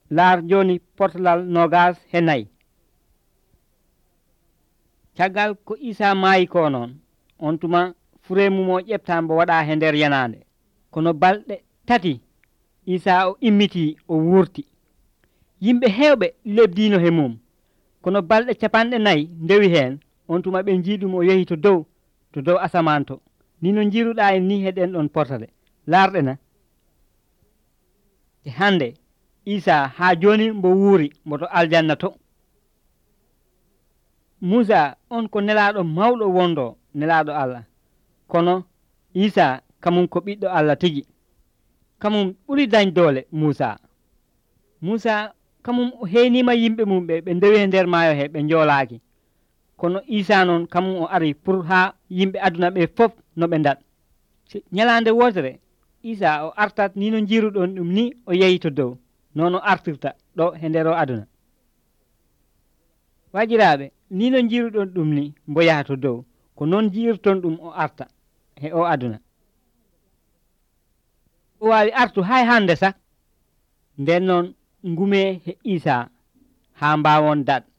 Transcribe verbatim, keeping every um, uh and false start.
laar joni portalal nogas he nayi caggal ko Isa maayi ko noon on tuma furemu mo ƴeftambo waɗa he nder yanande kono balɗe tati Isa o immiti o wurti yimɓe hewɓe lebdino he mum kono balɗe capanɗe nayi ndewi hen on tuma ɓe jiiɗum o yehi to dow to dow asaman to ni no jiiruɗa en ni heɗen ɗon portale larɗe na te hande Isa ha joni mbo wuuri mboto aljanna to Musa on ko nelaɗo mawɗo wondo nelaɗo Allah kono Isa kamum ko ɓiɗɗo Allah tigi kamum ɓuri dañ doole Musa Musa kamum heynima yimɓe mum ɓe ɓe ndewi e nder maayo he ɓe joolaki kono Isa noon kamum o ari pour ha yimɓe aduna ɓe fof no ɓe dat ñalande wotere Isa o artat ni no jiiruɗon ɗum ni o yehi to dow noon o artirta ɗo he nder o aduna wajiraɓe ni no jiiruɗon ɗum ni mbo yaha to dow ko noon jiirton ɗum o arta he o aduna o wawi artu hay hande sak nden noon ngume he Isa ha mbawon dat